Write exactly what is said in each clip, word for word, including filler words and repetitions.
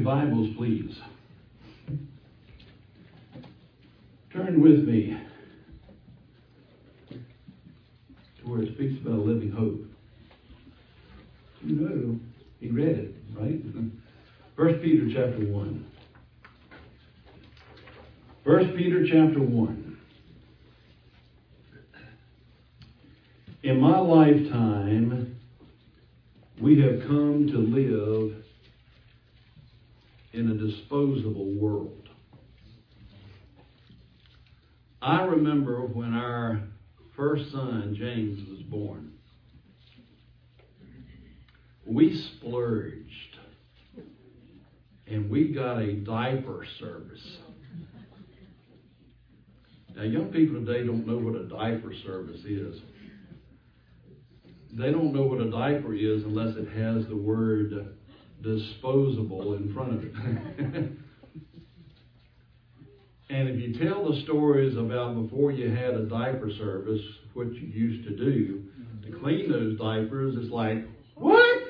Bibles, please. Turn with me to where it speaks about a living hope. You know, he read it, right? First Peter chapter one. First Peter chapter one. In my lifetime, we have come to live in a disposable world. I remember when our first son, James, was born. We splurged and we got a diaper service. Now, young people today don't know what a diaper service is. They don't know what a diaper is unless it has the word disposable in front of it. And if you tell the stories about before you had a diaper service, what you used to do to clean those diapers, it's like, what?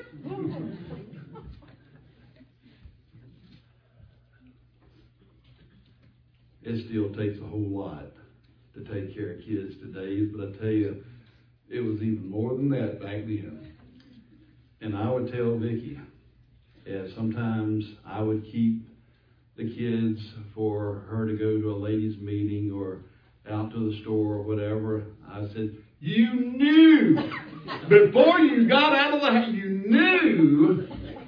It still takes a whole lot to take care of kids today, but I tell you, it was even more than that back then. And I would tell Vicki, as sometimes I would keep the kids for her to go to a ladies' meeting or out to the store or whatever. I said, you knew before you got out of the house, you knew.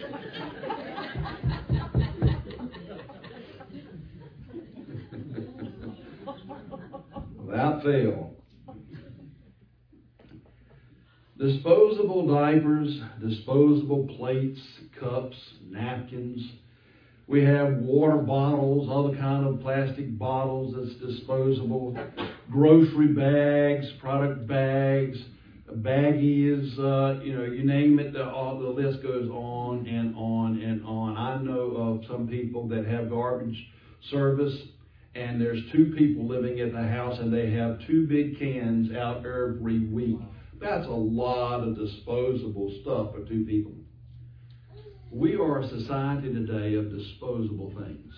Without fail. Disposable diapers, disposable plates, cups, napkins. We have water bottles, other kind of plastic bottles that's disposable. Grocery bags, product bags, baggies, uh, you know, you name it, the, all, the list goes on and on and on. I know of some people that have garbage service, and there's two people living at the house, and they have two big cans out every week. That's a lot of disposable stuff for two people. We are a society today of disposable things.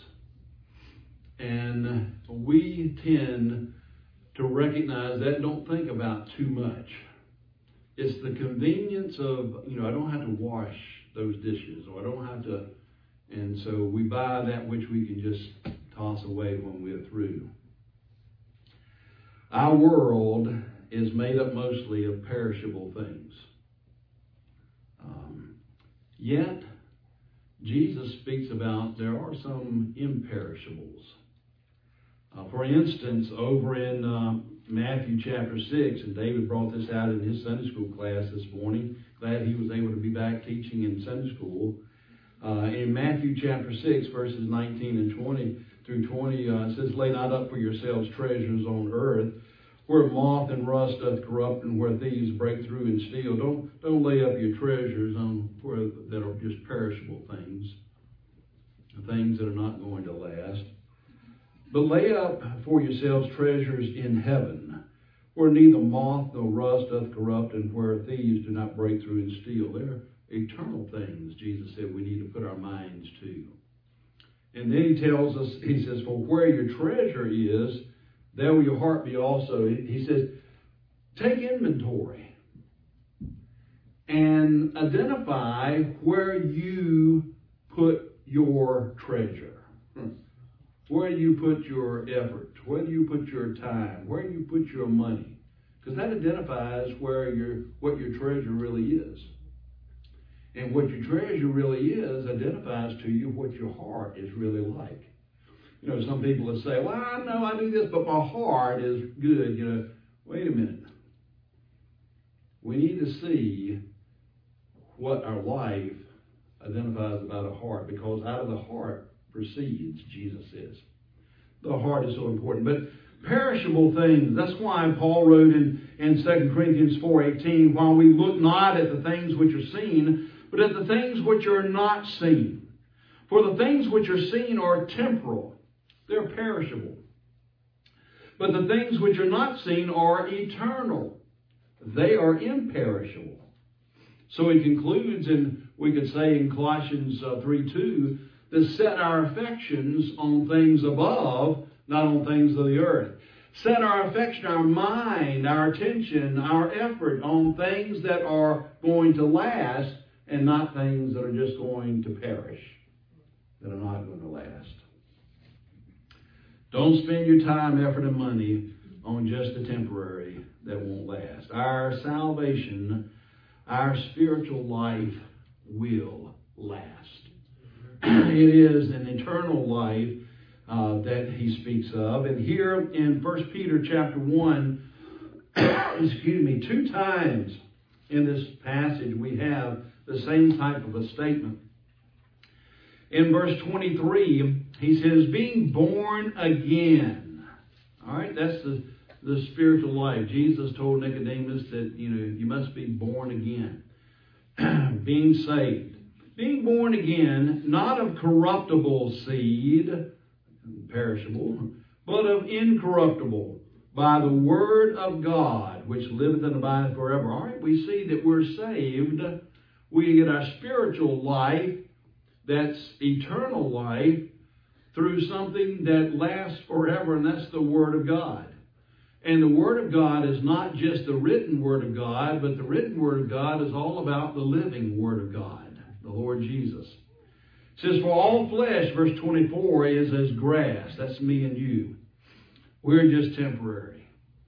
And we tend to recognize that, don't think about too much. It's the convenience of, you know, I don't have to wash those dishes, or I don't have to, and so we buy that which we can just toss away when we're through. Our world is made up mostly of perishable things. Um, yet, Jesus speaks about there are some imperishables. Uh, for instance, over in uh, Matthew chapter six, and David brought this out in his Sunday school class this morning. Glad he was able to be back teaching in Sunday school. Uh, in Matthew chapter six, verses nineteen and twenty through twenty, uh, it says, lay not up for yourselves treasures on earth, where moth and rust doth corrupt, and where thieves break through and steal. Don't don't lay up your treasures on where that are just perishable things, things that are not going to last. But lay up for yourselves treasures in heaven, where neither moth nor rust doth corrupt, and where thieves do not break through and steal. They're eternal things, Jesus said, we need to put our minds to. And then he tells us, he says, for where your treasure is, there will your heart be also. He says, take inventory and identify where you put your treasure, where you put your effort, where you put your time, where you put your money, because that identifies where your what your treasure really is. And what your treasure really is identifies to you what your heart is really like. You know, some people would say, well, I know I do this, but my heart is good. You know, wait a minute. We need to see what our life identifies about a heart, because out of the heart proceeds, Jesus says. The heart is so important. But perishable things, that's why Paul wrote in, in Second Corinthians four eighteen, while we look not at the things which are seen, but at the things which are not seen. For the things which are seen are temporal. They're perishable. But the things which are not seen are eternal. They are imperishable. So he concludes, and we could say in Colossians uh, three two, to set our affections on things above, not on things of the earth. Set our affection, our mind, our attention, our effort on things that are going to last and not things that are just going to perish, that are not going to last. Don't spend your time, effort, and money on just the temporary that won't last. Our salvation, our spiritual life will last. It is an eternal life uh, that he speaks of. And here in First Peter chapter one, excuse me, two times in this passage we have the same type of a statement. In verse twenty-three, he says, being born again. All right, that's the, the spiritual life. Jesus told Nicodemus that, you know, you must be born again. Being saved. Being born again, not of corruptible seed, perishable, but of incorruptible, by the word of God, which liveth and abideth forever. All right, we see that we're saved. We get our spiritual life, that's eternal life, through something that lasts forever, and that's the Word of God. And the Word of God is not just the written Word of God, but the written Word of God is all about the living Word of God, the Lord Jesus. It says, for all flesh, verse twenty-four, is as grass. That's me and you. We're just temporary.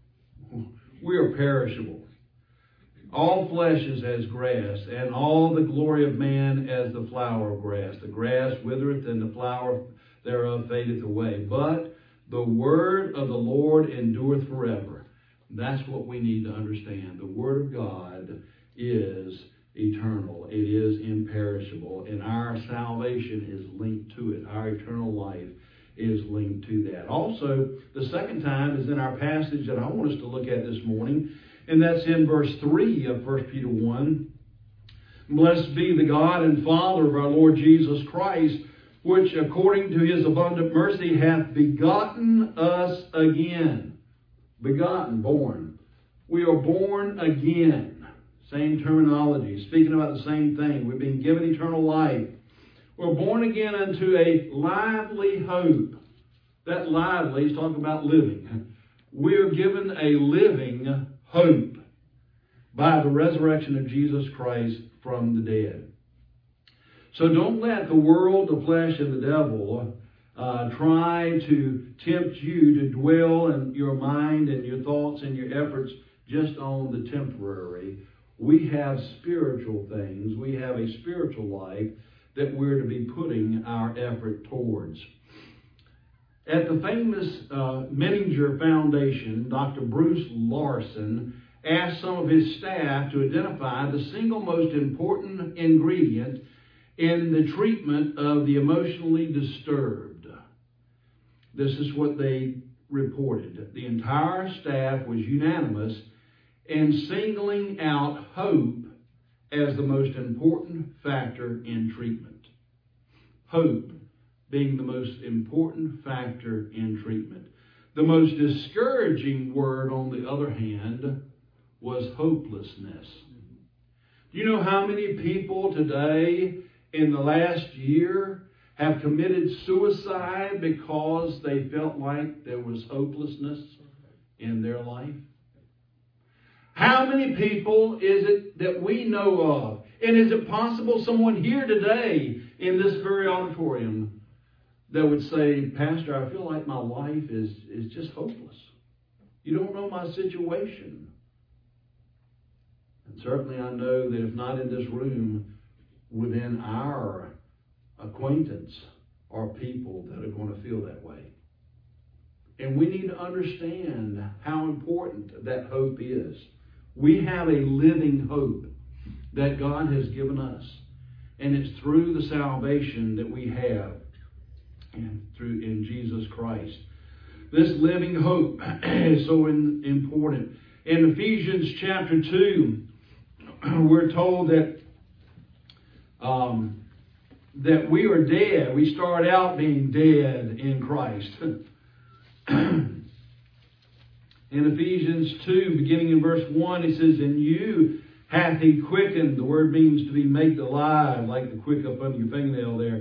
We are perishable. All flesh is as grass, and all the glory of man as the flower of grass. The grass withereth, and the flower thereof fadeth away. But the word of the Lord endureth forever. That's what we need to understand. The Word of God is eternal. It is imperishable. And our salvation is linked to it. Our eternal life is linked to that. Also, the second time is in our passage that I want us to look at this morning. And that's in verse three of First Peter one. Blessed be the God and Father of our Lord Jesus Christ, which according to his abundant mercy hath begotten us again. Begotten, born. We are born again. Same terminology, speaking about the same thing. We've been given eternal life. We're born again unto a lively hope. That lively is talking about living. We are given a living hope by the resurrection of Jesus Christ from the dead. So don't let the world, the flesh, and the devil uh, try to tempt you to dwell in your mind and your thoughts and your efforts just on the temporary. We have spiritual things. We have a spiritual life that we're to be putting our effort towards. At the famous uh, Menninger Foundation, Doctor Bruce Larson asked some of his staff to identify the single most important ingredient in the treatment of the emotionally disturbed. This is what they reported. The entire staff was unanimous in singling out hope as the most important factor in treatment. Hope being the most important factor in treatment. The most discouraging word, on the other hand, was hopelessness. Do you know how many people today in the last year have committed suicide because they felt like there was hopelessness in their life? How many people is it that we know of? And is it possible someone here today in this very auditorium that would say, Pastor, I feel like my life is, is just hopeless. You don't know my situation. And certainly I know that if not in this room, within our acquaintance are people that are going to feel that way. And we need to understand how important that hope is. We have a living hope that God has given us. And it's through the salvation that we have and through in Jesus Christ. This living hope is so in, important. In Ephesians chapter two, we're told that um, that we are dead. We start out being dead in Christ. In Ephesians two, beginning in verse one, it says, "In you hath he quickened," the word means to be made alive, like the quick up under your fingernail there,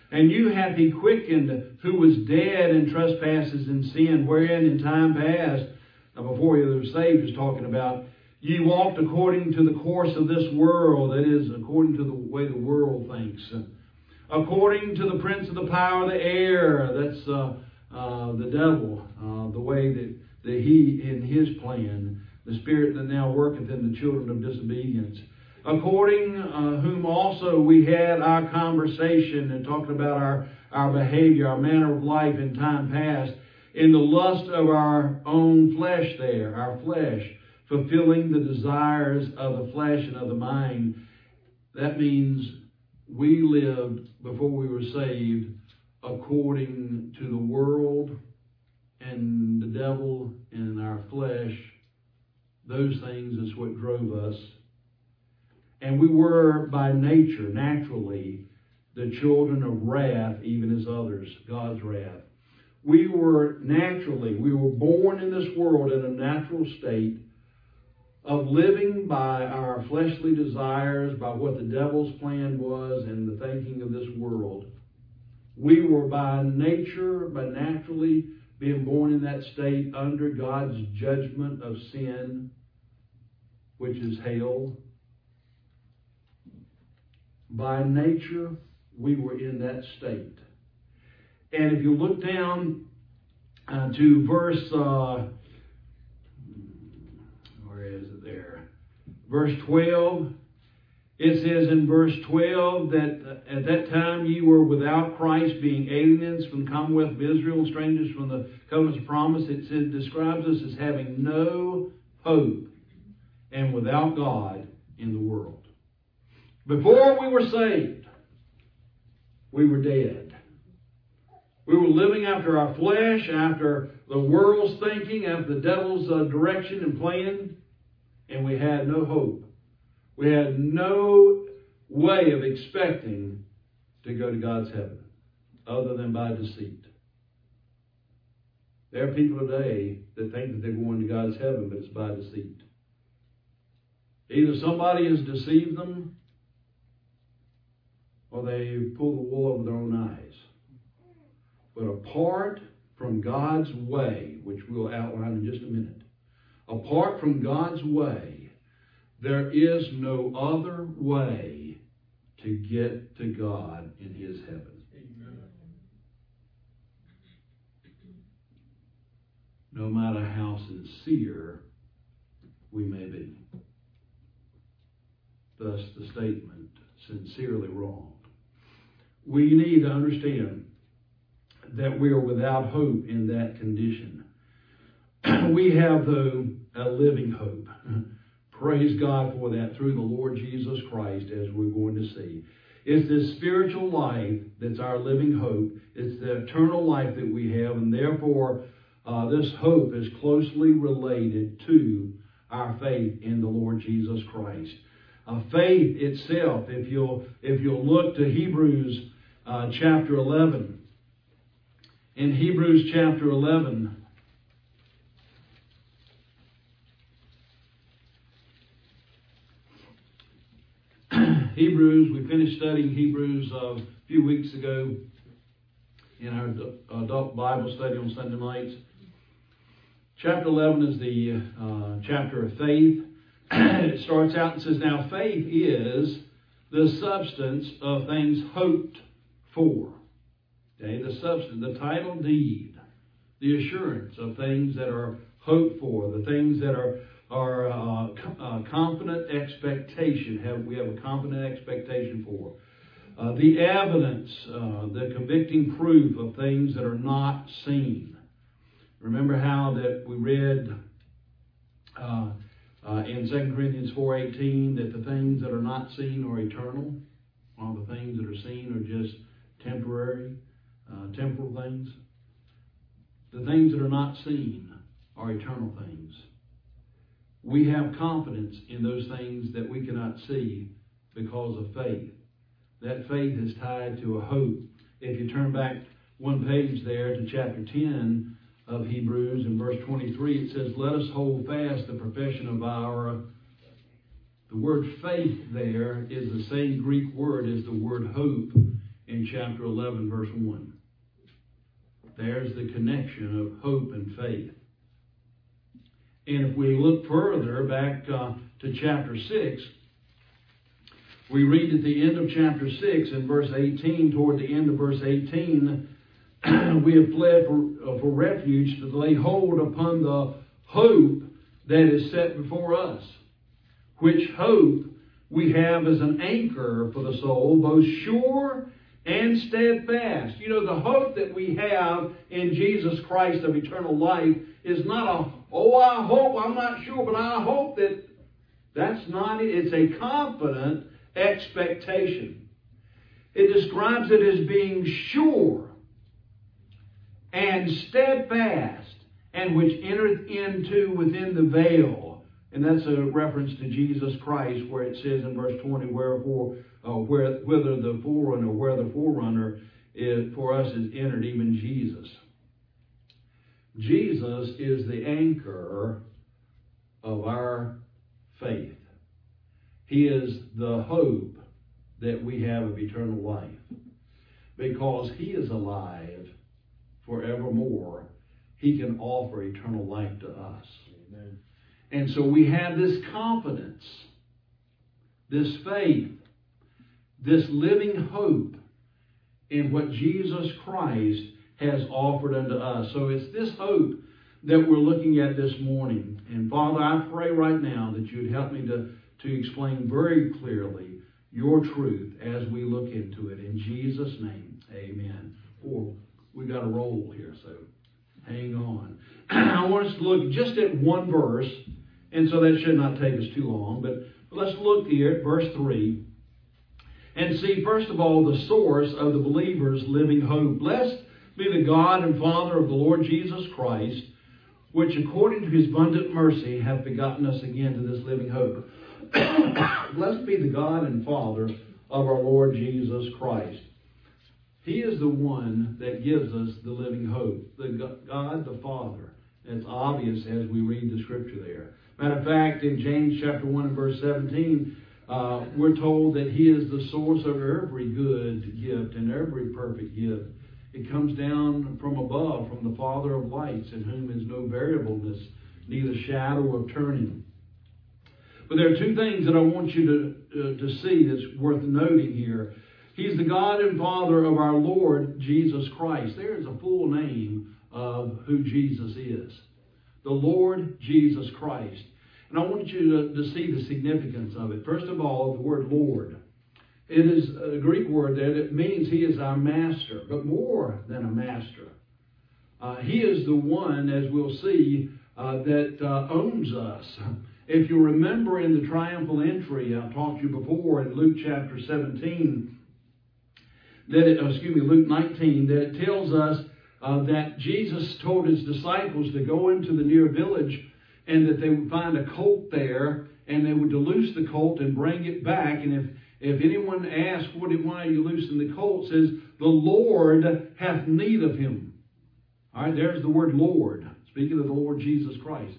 And you hath he quickened, who was dead in trespasses and sin, wherein in time past, now before you were saved, is talking about, ye walked according to the course of this world, that is, according to the way the world thinks. According to the prince of the power of the air, that's uh, uh, the devil, uh, the way that, that he, in his plan, the spirit that now worketh in the children of disobedience. According uh, whom also we had our conversation, and talking about our, our behavior, our manner of life in time past, in the lust of our own flesh there, our flesh, fulfilling the desires of the flesh and of the mind. That means we lived, before we were saved, according to the world and the devil and our flesh. Those things is what drove us. And we were by nature, naturally, the children of wrath, even as others, God's wrath. We were naturally, we were born in this world in a natural state of living by our fleshly desires, by what the devil's plan was and the thinking of this world. We were by nature, by naturally being born in that state under God's judgment of sin, which is hell. By nature, we were in that state. And if you look down uh, to verse, uh, where is it there? Verse twelve, it says in verse twelve that uh, at that time ye were without Christ, being aliens from the commonwealth of Israel, strangers from the covenants of promise. It says, describes us as having no hope and without God in the world. Before we were saved, we were dead. We were living after our flesh, after the world's thinking, after the devil's uh, direction and plan, and we had no hope. We had no way of expecting to go to God's heaven other than by deceit. There are people today that think that they're going to God's heaven, but it's by deceit. Either somebody has deceived them, or they pull the wool over their own eyes. But apart from God's way, which we'll outline in just a minute, apart from God's way, there is no other way to get to God in His heaven. Amen. No matter how sincere we may be. Thus the statement, sincerely wrong. We need to understand that we are without hope in that condition. We have, though, a living hope. Praise God for that through the Lord Jesus Christ, as we're going to see. It's this spiritual life that's our living hope. It's the eternal life that we have, and therefore uh, this hope is closely related to our faith in the Lord Jesus Christ. Uh, faith itself, if you'll if you'll look to Hebrews uh, chapter eleven, in Hebrews chapter eleven, Hebrews, we finished studying Hebrews uh, a few weeks ago in our adult Bible study on Sunday nights. Chapter eleven is the uh, chapter of faith. It starts out and says, now faith is the substance of things hoped for. Okay, the substance, the title deed, the assurance of things that are hoped for, the things that are are uh, uh, confident expectation. Have we have a confident expectation for uh, the evidence, uh, the convicting proof of things that are not seen. Remember how that we read uh, uh, in Second Corinthians four eighteen that the things that are not seen are eternal, while the things that are seen are just temporary, uh, temporal things. The things that are not seen are eternal things. We have confidence in those things that we cannot see because of faith. That faith is tied to a hope. If you turn back one page there to chapter ten of Hebrews, in verse twenty-three, it says, let us hold fast the profession of our... The word faith there is the same Greek word as the word hope in chapter eleven, verse one. There's the connection of hope and faith. And if we look further back uh, to chapter six, we read at the end of chapter six in verse eighteen, toward the end of verse eighteen, we have fled for, uh, for refuge to lay hold upon the hope that is set before us, which hope we have as an anchor for the soul, both sure and steadfast. You know, the hope that we have in Jesus Christ of eternal life is not a, oh, I hope, I'm not sure, but I hope that that's not it. It's a confident expectation. It describes it as being sure and steadfast, and which entereth into within the veil. And that's a reference to Jesus Christ, where it says in verse twenty, wherefore, uh, where, whether the forerunner, where the forerunner is, for us is entered, even Jesus. Jesus is the anchor of our faith. He is the hope that we have of eternal life, because He is alive forevermore. He can offer eternal life to us. Amen. And so we have this confidence, this faith, this living hope in what Jesus Christ has offered unto us. So it's this hope that we're looking at this morning. And Father, I pray right now that you'd help me to, to explain very clearly your truth as we look into it. In Jesus' name, amen. Or we got a roll here, so hang on. I want us to look just at one verse, and so that should not take us too long, but let's look here at verse three and see, first of all, the source of the believer's living hope. Blessed be the God and Father of the Lord Jesus Christ, which according to His abundant mercy hath begotten us again to this living hope. Blessed be the God and Father of our Lord Jesus Christ. He is the one that gives us the living hope. The God, the Father. It's obvious as we read the scripture there. Matter of fact, in James chapter one and verse seventeen, uh, we're told that He is the source of every good gift and every perfect gift. It comes down from above, from the Father of lights, in whom is no variableness, neither shadow of turning. But there are two things that I want you to, uh, to see that's worth noting here. He's the God and Father of our Lord Jesus Christ. There is a full name of who Jesus is. The Lord Jesus Christ. And I want you to, to see the significance of it. First of all, the word Lord. It is a Greek word there that means He is our master, but more than a master. Uh, he is the one, as we'll see, uh, that uh, owns us. If you remember in the triumphal entry, I've talked to you before in Luke chapter seventeen, that it, excuse me, Luke nineteen, that it tells us uh, that Jesus told His disciples to go into the near village and that they would find a colt there and they would loose the colt and bring it back. And if, if anyone asks, what, why are you loosing the colt? It says, the Lord hath need of him. All right, there's the word Lord, speaking of the Lord Jesus Christ.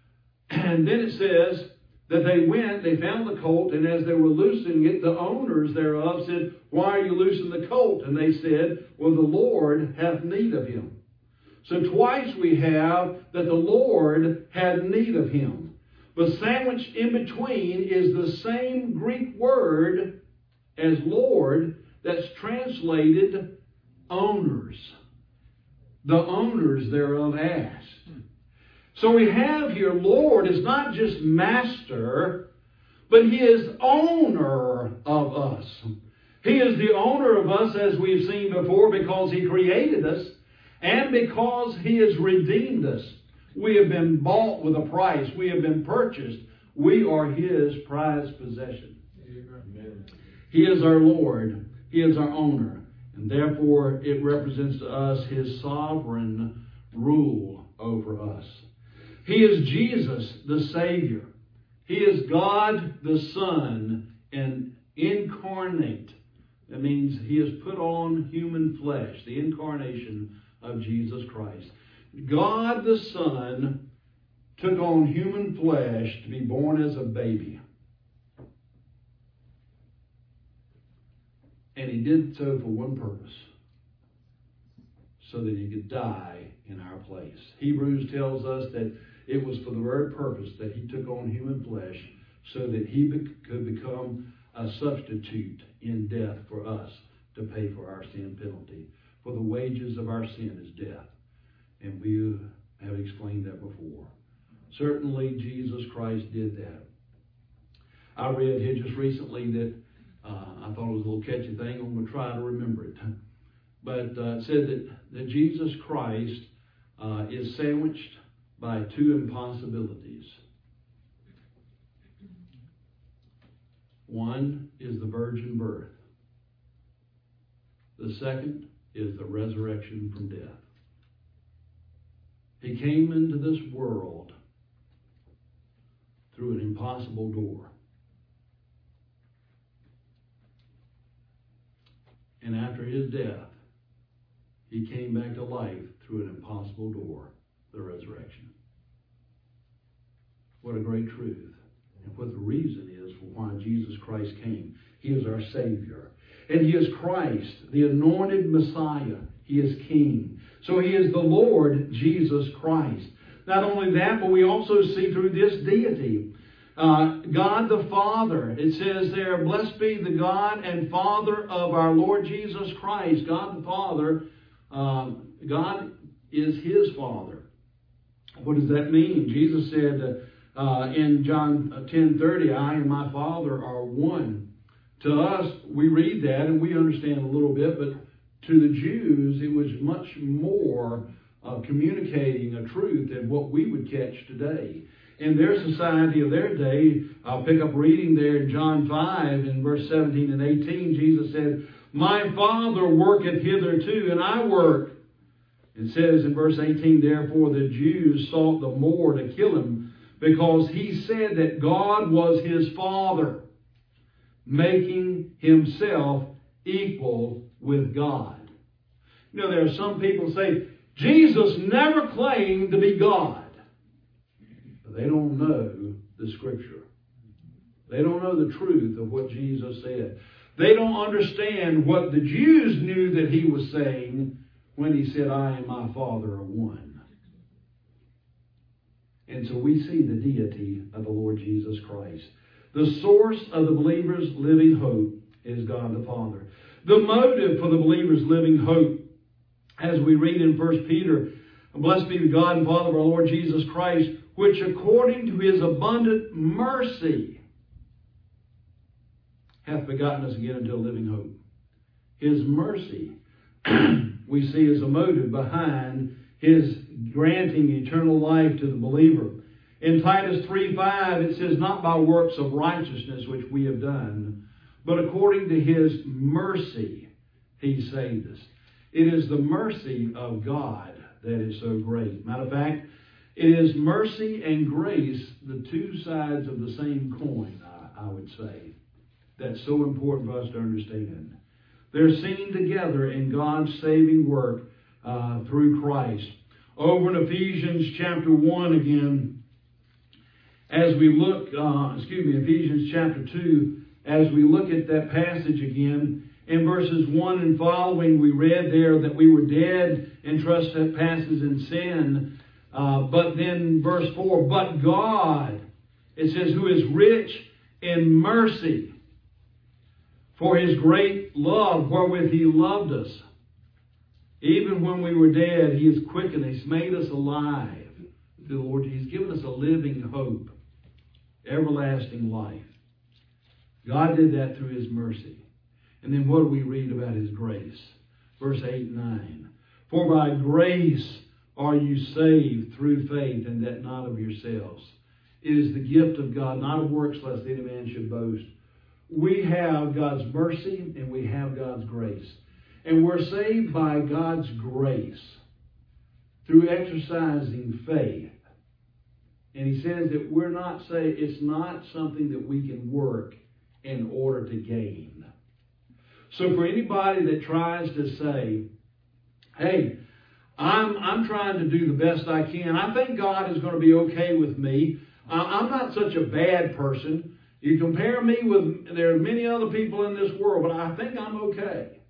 And then it says that they went, they found the colt, and as they were loosing it, the owners thereof said, why are you loosing the colt? And they said, well, the Lord hath need of him. So twice we have that the Lord had need of him. But sandwiched in between is the same Greek word as Lord that's translated owners. The owners thereof asked. So we have here, Lord is not just master, but He is owner of us. He is the owner of us, as we've seen before, because He created us and because He has redeemed us. We have been bought with a price. We have been purchased. We are His prized possession. Amen. He is our Lord. He is our owner. And therefore, it represents to us His sovereign rule over us. He is Jesus, the Savior. He is God, the Son, and incarnate. That means He has put on human flesh, the incarnation of Jesus Christ. God, the Son, took on human flesh to be born as a baby. And he did so for one purpose, so that he could die in our place. Hebrews tells us that it was for the very purpose that he took on human flesh, so that he be- could become a substitute in death for us to pay for our sin penalty. For the wages of our sin is death. And we have explained that before. Certainly Jesus Christ did that. I read here just recently that uh, I thought it was a little catchy thing. I'm going to try to remember it. But uh, it said that, that Jesus Christ uh, is sandwiched by two impossibilities. One is the virgin birth. The second is the resurrection from death. He came into this world through an impossible door. And after his death, he came back to life through an impossible door, the resurrection. What a great truth. And what the reason is for why Jesus Christ came. He is our Savior. And he is Christ, the anointed Messiah. He is King. So he is the Lord Jesus Christ. Not only that, but we also see through this deity, uh, God the Father. It says there, blessed be the God and Father of our Lord Jesus Christ. God the Father, uh, God is his Father. What does that mean? Jesus said uh, in John ten thirty, I and my Father are one. To us, we read that and we understand a little bit, but to the Jews, it was much more uh, communicating a truth than what we would catch today. In their society of their day, I'll pick up reading there in John five, in verse seventeen and eighteen, Jesus said, my Father worketh hitherto, and I work. It says in verse eighteen, therefore the Jews sought the more to kill him, because he said that God was his Father, making himself equal with God. You know, there are some people say, Jesus never claimed to be God. But they don't know the Scripture. They don't know the truth of what Jesus said. They don't understand what the Jews knew that he was saying when he said, I and my Father are one. And so we see the deity of the Lord Jesus Christ. The source of the believer's living hope is God the Father. The motive for the believer's living hope, as we read in First Peter, blessed be the God and Father of our Lord Jesus Christ, which according to his abundant mercy hath begotten us again into a living hope. His mercy, we see as a motive behind his granting eternal life to the believer. In Titus three five, it says, not by works of righteousness which we have done, but according to his mercy he saved us. It is the mercy of God that is so great. Matter of fact, it is mercy and grace, the two sides of the same coin, I, I would say. That's so important for us to understand. They're seen together in God's saving work uh, through Christ. Over in Ephesians chapter one again, as we look, uh, excuse me, Ephesians chapter two, as we look at that passage again, in verses one and following, we read there that we were dead in trespasses and sin. Uh, but then verse four, but God, it says, who is rich in mercy, for his great love wherewith he loved us. Even when we were dead, he is quickened. He's made us alive. The Lord, he's given us a living hope, everlasting life. God did that through his mercy. And then what do we read about his grace? Verse eight and nine. For by grace are you saved through faith, and that not of yourselves. It is the gift of God, not of works, lest any man should boast. We have God's mercy and we have God's grace. And we're saved by God's grace through exercising faith. And he says that we're not saved, it's not something that we can work in order to gain. So for anybody that tries to say, hey, I'm, I'm trying to do the best I can. I think God is going to be okay with me. I'm not such a bad person. You compare me with, there are many other people in this world, but I think I'm okay.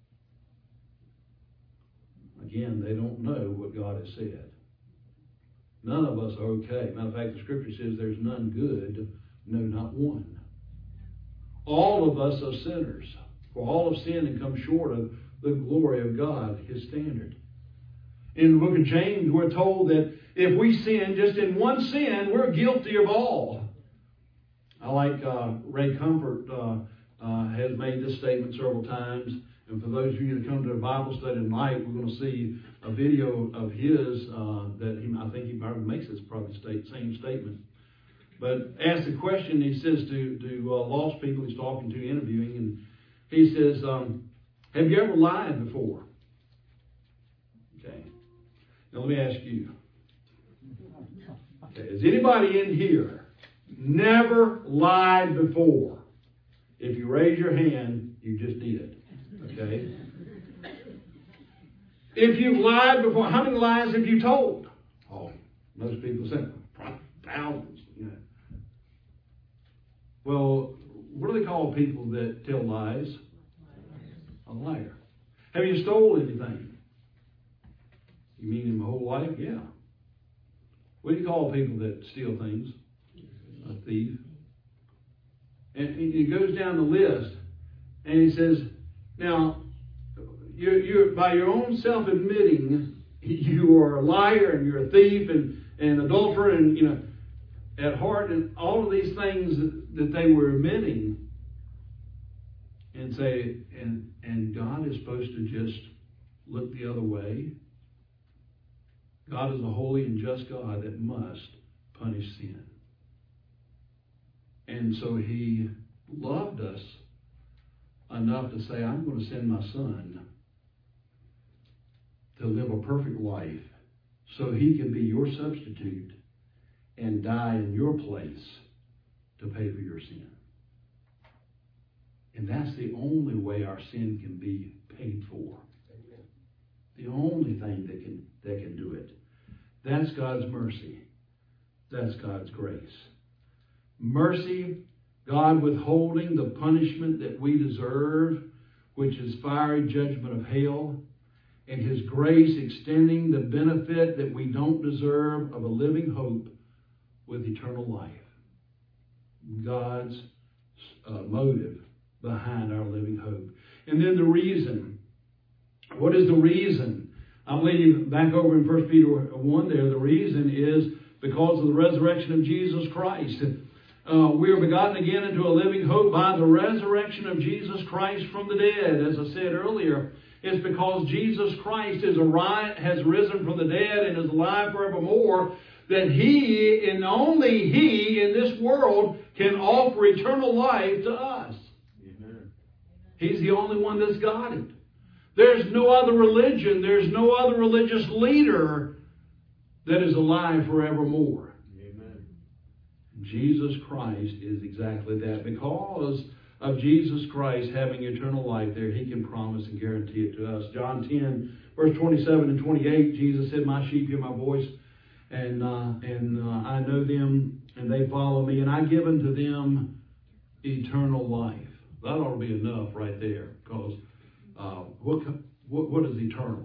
Again, they don't know what God has said. None of us are okay. Matter of fact, the Scripture says there's none good, no, not one. All of us are sinners. For all have sinned and come short of the glory of God, His standard. In the book of James, we're told that if we sin just in one sin, we're guilty of all. I like uh, Ray Comfort uh, uh, has made this statement several times. And for those of you that come to a Bible study tonight, we're going to see a video of his uh, that he, I think he probably makes this probably state, same statement. But asked the question, he says to, to uh, lost people he's talking to, interviewing, and he says, um, have you ever lied before? Okay. Now let me ask you. Okay. Has anybody in here never lied before? If you raise your hand, you just did. Okay. If you've lied before, how many lies have you told? Oh, most people say thousands. You know. Well, what do they call people that tell lies? A liar. Have you stolen anything? You mean in my whole life? Yeah. What do you call people that steal things? A thief. And he goes down the list, and he says, now, you're, you're by your own self-admitting, you are a liar and you're a thief and an adulterer and, you know, at heart, and all of these things that, that they were admitting, and say, and and God is supposed to just look the other way. God is a holy and just God that must punish sin. And so He loved us enough to say, I'm going to send my Son to live a perfect life so He can be your substitute and die in your place to pay for your sin. And that's the only way our sin can be paid for. The only thing that can, that can do it. That's God's mercy. That's God's grace. Mercy, God withholding the punishment that we deserve, which is fiery judgment of hell, and His grace extending the benefit that we don't deserve of a living hope with eternal life. God's uh, motive behind our living hope. And then the reason. What is the reason? I believe back over in First Peter one there, the reason is because of the resurrection of Jesus Christ. Uh, we are begotten again into a living hope by the resurrection of Jesus Christ from the dead. As I said earlier, it's because Jesus Christ is alive, has risen from the dead and is alive forevermore, that He, and only He in this world, can offer eternal life to us. Amen. He's the only one that's got it. There's no other religion, there's no other religious leader that is alive forevermore. Amen. Jesus Christ is exactly that. Because of Jesus Christ having eternal life there, He can promise and guarantee it to us. John ten, verse twenty-seven and twenty-eight, Jesus said, my sheep hear my voice, and uh, and uh, I know them, and they follow me, and I give unto them eternal life. That ought to be enough right there, because uh, what, what what is eternal?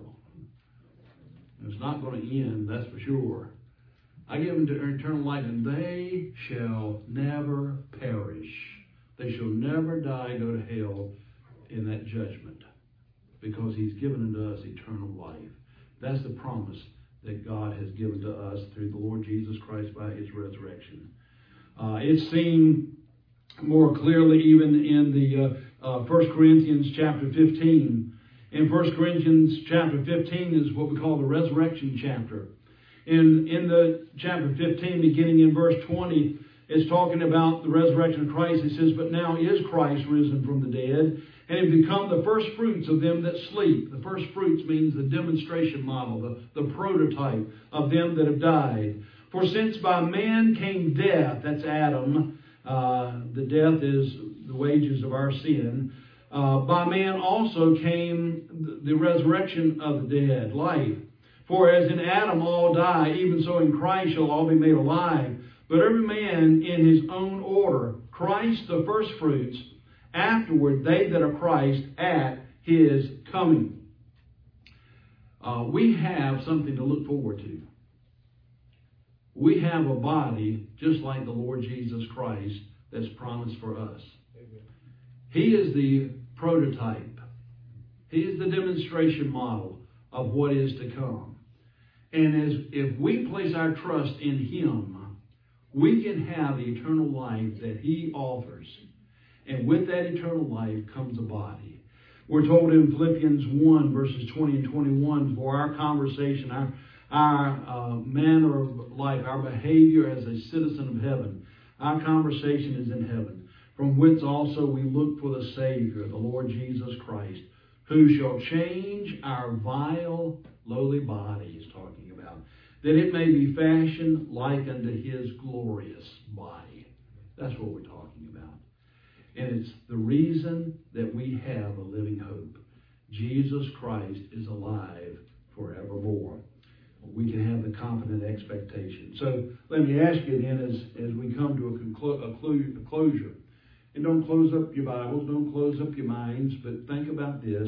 It's not going to end, that's for sure. I give them to eternal life, and they shall never perish. They shall never die, go to hell in that judgment, because He's given unto us eternal life. That's the promise that God has given to us through the Lord Jesus Christ by His resurrection. Uh, it's seen more clearly even in the uh, uh, First Corinthians chapter fifteen. In First Corinthians chapter fifteen is what we call the resurrection chapter. In, in the chapter fifteen, beginning in verse twenty, it's talking about the resurrection of Christ. It says, but now is Christ risen from the dead, and have become the first fruits of them that sleep. The first fruits means the demonstration model, the, the prototype of them that have died. For since by man came death, that's Adam, uh, the death is the wages of our sin, uh, by man also came the, the resurrection of the dead, life. For as in Adam all die, even so in Christ shall all be made alive, but every man in his own order. Christ the first fruits, afterward they that are Christ at his coming. Uh, we have something to look forward to. We have a body just like the Lord Jesus Christ that's promised for us. Amen. He is the prototype. He is the demonstration model of what is to come. And as if we place our trust in Him, we can have the eternal life that He offers. And with that eternal life comes a body. We're told in Philippians one, verses twenty and twenty-one, for our conversation, our, our uh, manner of life, our behavior as a citizen of heaven, our conversation is in heaven, from whence also we look for the Savior, the Lord Jesus Christ, who shall change our vile, lowly body, he's talking about, that it may be fashioned like unto His glorious body. That's what we're talking about. And it's the reason that we have a living hope. Jesus Christ is alive forevermore. We can have the confident expectation. So let me ask you then, as, as we come to a, conclu- a, clu- a closure, and don't close up your Bibles, don't close up your minds, but think about this.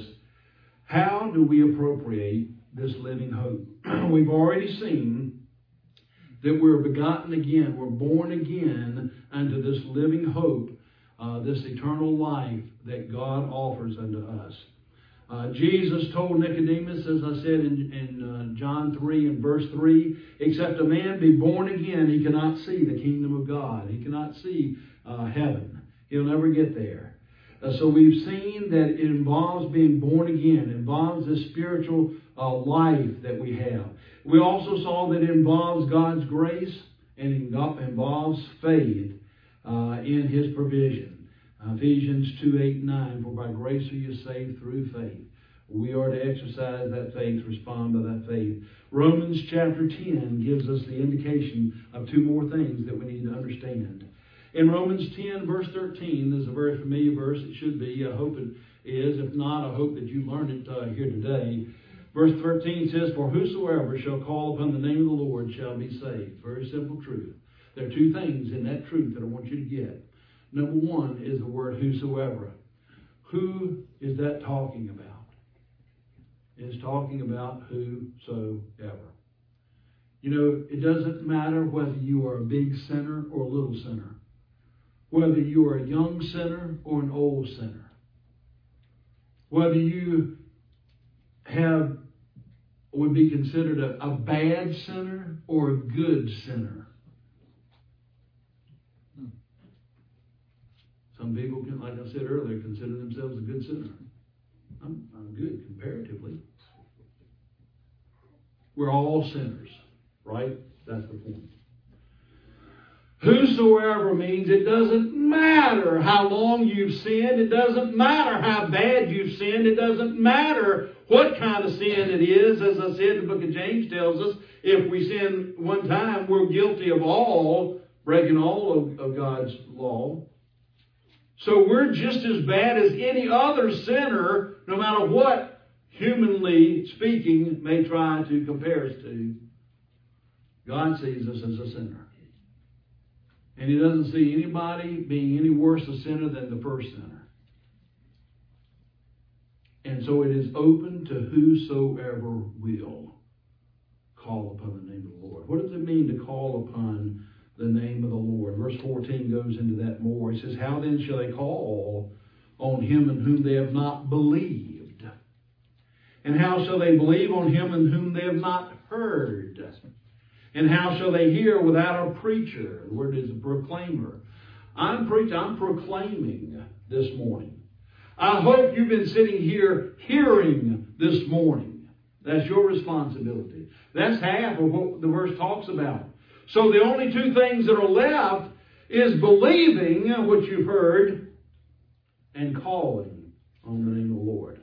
How do we appropriate this living hope? We've already seen that we're begotten again, we're born again unto this living hope, uh, this eternal life that God offers unto us. Uh, Jesus told Nicodemus, as I said in, in uh, John three and verse three, except a man be born again, he cannot see the kingdom of God. He cannot see uh, heaven. He'll never get there. Uh, so we've seen that it involves being born again. It involves this spiritual uh, life that we have. We also saw that it involves God's grace and it involves faith uh, in His provision. Uh, Ephesians two, eight, nine, for by grace are you saved through faith. We are to exercise that faith, respond by that faith. Romans chapter ten gives us the indication of two more things that we need to understand. In Romans ten, verse thirteen, there's a very familiar verse. It should be. I hope it is. If not, I hope that you learned it uh, here today. Verse thirteen says, for whosoever shall call upon the name of the Lord shall be saved. Very simple truth. There are two things in that truth that I want you to get. Number one is the word whosoever. Who is that talking about? It's talking about whosoever. You know, it doesn't matter whether you are a big sinner or a little sinner. Whether you are a young sinner or an old sinner. Whether you have would be considered a, a bad sinner or a good sinner. Some people can, like I said earlier, consider themselves a good sinner. I'm, I'm good comparatively. We're all sinners, right? That's the point. Whosoever means it doesn't matter how long you've sinned. It doesn't matter how bad you've sinned. It doesn't matter what kind of sin it is. As I said, the book of James tells us, if we sin one time, we're guilty of all, breaking all of, of God's law. So we're just as bad as any other sinner, no matter what, humanly speaking, may try to compare us to. God sees us as a sinner. And He doesn't see anybody being any worse a sinner than the first sinner. And so it is open to whosoever will call upon the name of the Lord. What does it mean to call upon the name of the Lord? Verse fourteen goes into that more. He says, how then shall they call on Him in whom they have not believed? And how shall they believe on Him in whom they have not heard? And how shall they hear without a preacher? The word is a proclaimer. I'm preaching, I'm proclaiming this morning. I hope you've been sitting here hearing this morning. That's your responsibility. That's half of what the verse talks about. So the only two things that are left is believing what you've heard and calling on the name of the Lord.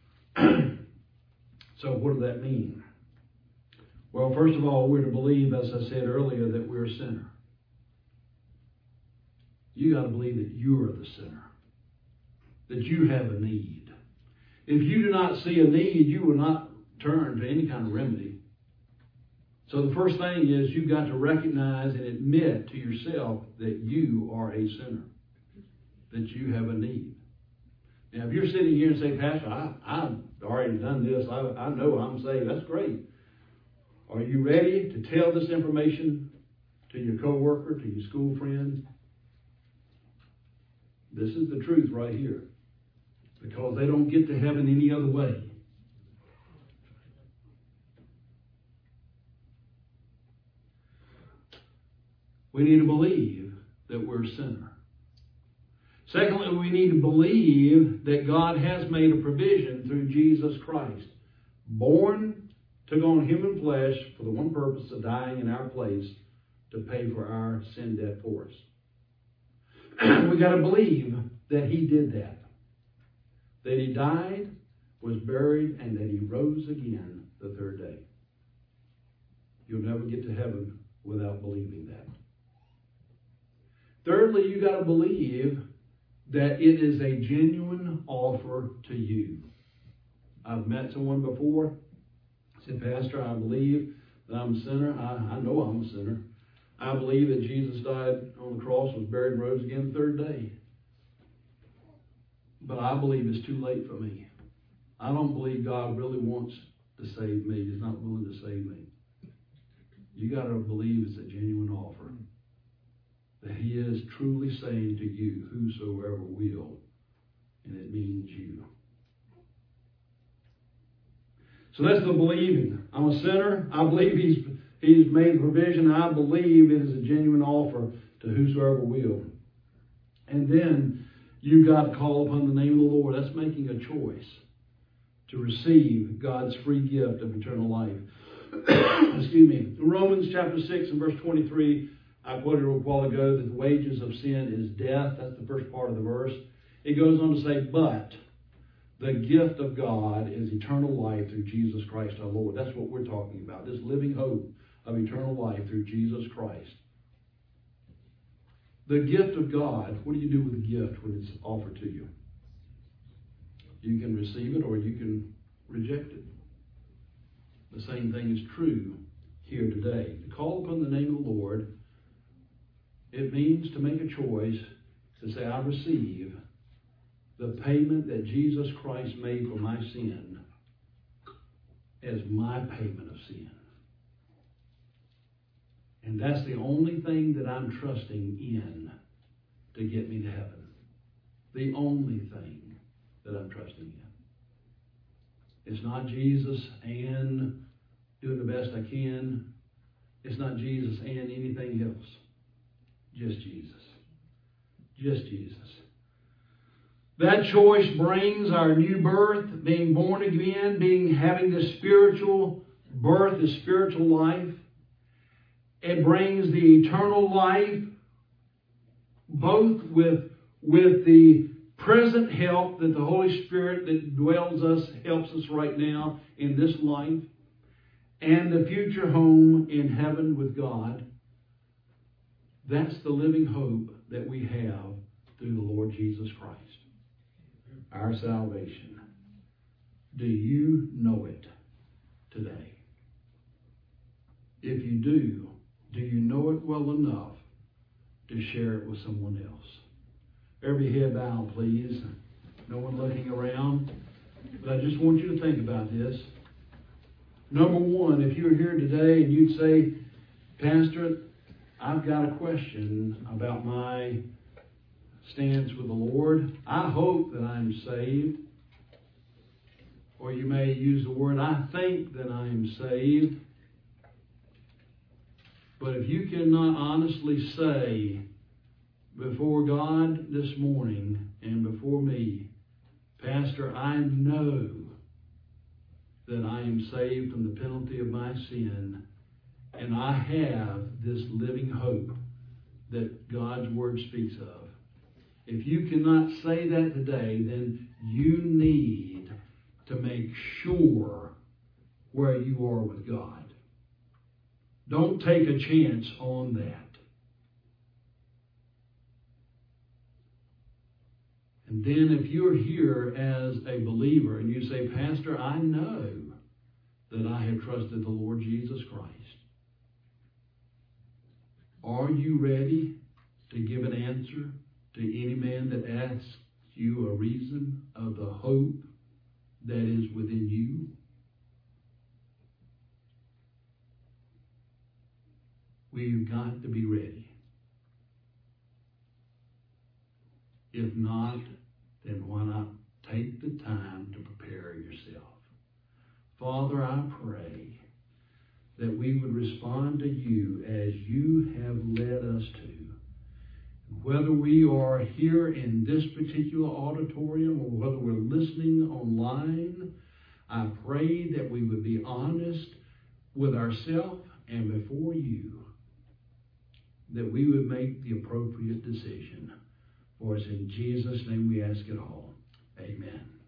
So what does that mean? Well, first of all, we're to believe, as I said earlier, that we're a sinner. You got to believe that you are the sinner. That you have a need. If you do not see a need, you will not turn to any kind of remedy. So the first thing is you've got to recognize and admit to yourself that you are a sinner. that you have a need. Now, if you're sitting here and say, Pastor, I, I've already done this, I, I know I'm saved, that's great. Are you ready to tell this information to your coworker, to your school friend? This is the truth right here. Because they don't get to heaven any other way. We need to believe that we're a sinner. Secondly, we need to believe that God has made a provision through Jesus Christ. Born, took on human flesh for the one purpose of dying in our place to pay for our sin debt for us. We got to believe that He did that. That He died, was buried, and that He rose again the third day. You'll never get to heaven without believing that. Thirdly, you got to believe that it is a genuine offer to you. I've met someone before. Said, Pastor, I believe that I'm a sinner. I, I know I'm a sinner. I believe that Jesus died on the cross, was buried, and rose again the third day. But I believe it's too late for me. I don't believe God really wants to save me. He's not willing to save me. You got to believe it's a genuine offer. That He is truly saying to you, whosoever will, and it means you. So that's the believing. I'm a sinner. I believe He's He's made provision. I believe it is a genuine offer to whosoever will. And then you've got to call upon the name of the Lord. That's making a choice to receive God's free gift of eternal life. Excuse me. In Romans chapter six and verse twenty-three, I quoted a while ago that the wages of sin is death. That's the first part of the verse. It goes on to say, but the gift of God is eternal life through Jesus Christ our Lord. That's what we're talking about. This living hope of eternal life through Jesus Christ. The gift of God, what do you do with the gift when it's offered to you? You can receive it or you can reject it. The same thing is true here today. To call upon the name of the Lord, it means to make a choice to say, I receive the payment that Jesus Christ made for my sin as my payment of sin. And that's the only thing that I'm trusting in to get me to heaven. The only thing that I'm trusting in. It's not Jesus and doing the best I can. It's not Jesus and anything else. Just Jesus. Just Jesus. That choice brings our new birth, being born again, being having this spiritual birth, this spiritual life. It brings the eternal life, both with, with the present help that the Holy Spirit that dwells us, helps us right now in this life, and the future home in heaven with God. That's the living hope that we have through the Lord Jesus Christ. Our salvation. Do you know it today? If you do, do you know it well enough to share it with someone else? Every head bowed, please. No one looking around. But I just want you to think about this. Number one, if you're here today and you'd say, Pastor, I've got a question about my stance with the Lord. I hope that I'm saved. Or you may use the word, I think that I'm saved. But if you cannot honestly say before God this morning and before me, Pastor, I know that I am saved from the penalty of my sin, and I have this living hope that God's Word speaks of. If you cannot say that today, then you need to make sure where you are with God. Don't take a chance on that. And then if you're here as a believer and you say, Pastor, I know that I have trusted the Lord Jesus Christ. Are you ready to give an answer to any man that asks you a reason of the hope that is within you? We've got to be ready. If not, then why not take the time to prepare yourself? Father, I pray that we would respond to you as you have led us to. Whether we are here in this particular auditorium or whether we're listening online, I pray that we would be honest with ourselves and before you, that we would make the appropriate decision. For it's in Jesus' name we ask it all. Amen.